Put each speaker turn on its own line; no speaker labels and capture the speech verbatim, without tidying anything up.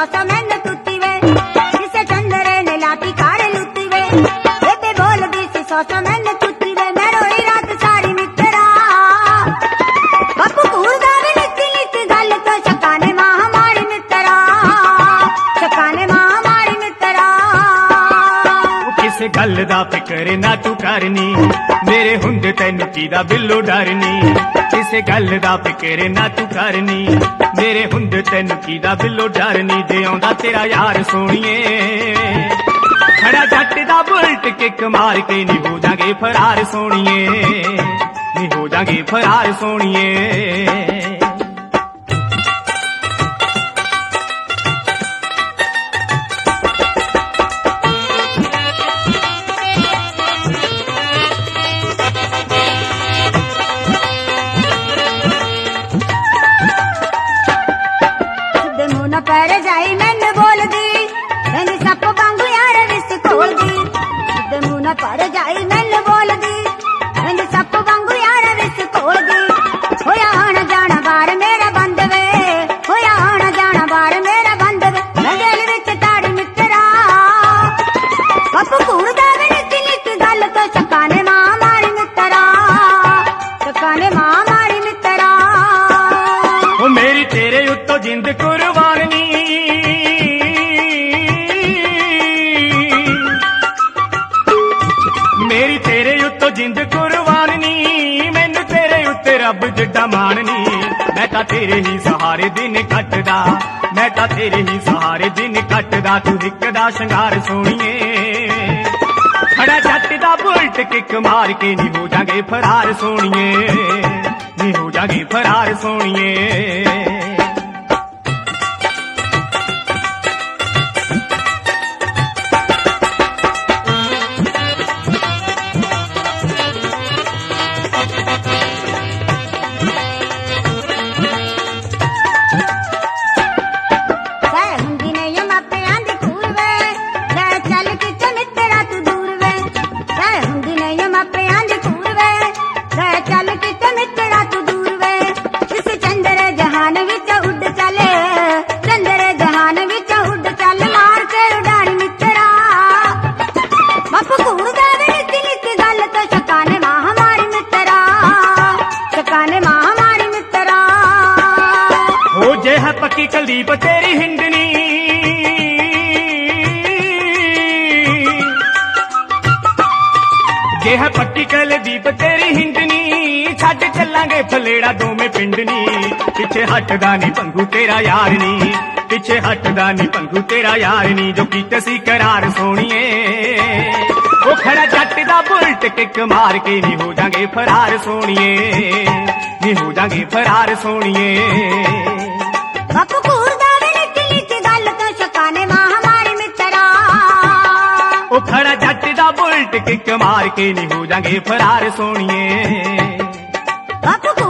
सौ सौ मैनू तुती वे किसे चंदरे ने लाती कार लुती वे बेबे बोलदी सी सौ सौ मैनू तुती वे मैं रोई रात सारी मित्रा बापू कूलदा वे निक्की निक्की गल तो शकाने मां हमारी मित्रा शकाने मां हमारी मित्रा
किसे गल दा फिक्र ना तू करनी मेरे हुंदे तैनू कीदा बिल्लो डरनी किसे गल दा फिक्र ना तू करनी मेरे हुंदे तैनू कीदा बिल्लो डरनी जे आउंदा तेरा यार सोहणीए खड़ा जट दा बुलट किक मार के नी हो जागे फरार सोहणीए नी हो जागे फरार सोहणीए
पर जाई मैनू बोलदी मैनू सप वांगू यार विस खोलदी सिद्धे मुंह ना पर जाई मैनू बोलदी मैनू सप वांगू यार विस खोलदी होया आना जाना बार मेरा बंद वे होया आना जाना बार मेरा बंद वे मैं दिल विच ताड़ी मित्रा बापू कूलदा वे निक्की निक्की गल तो शकाने मां मारी मित्रा शकाने मां मारी मित्रा
ओ मेरी तेरे उत्तों जिंद कुर्बान मेरी तेरे उत्तों जिंद कुर्बान नी मैनू तेरे उत्ते रब जिड्डा मान नी मैं तां तेरे ही सहारे दिन कटदा मैं तां तेरे ही सहारे दिन कटदा तू हिक दा शंगार सोहणीए खड़ा जट दा बुलट किक मार के नी हो जागे फरार सोहणीए नी हो जागे फरार सोहणीए पक्की कुलदीप तेरी हिंदनी जे है पक्की कुलदीप तेरी हिंदनी छड्ड चलांगे फलेड़ा दोवें पिंडनी पिछे हटदा नी पंगू तेरा यार नी पिछे हटदा नी पंगू तेरा यार नी जो कीते सी करार सोहणीए ओ खड़ा जट दा बुलट किक मार के नी हो जागे फरार सोहणीए नी हो जागे फरार सोहणीए
बापू कूलदा वे निक्की निक्की गल तो शकाने मां हमारी मित्रा
ओ खड़ा जट दा बुलट किक मार के नी हो जागे फरार सोहणीए बापू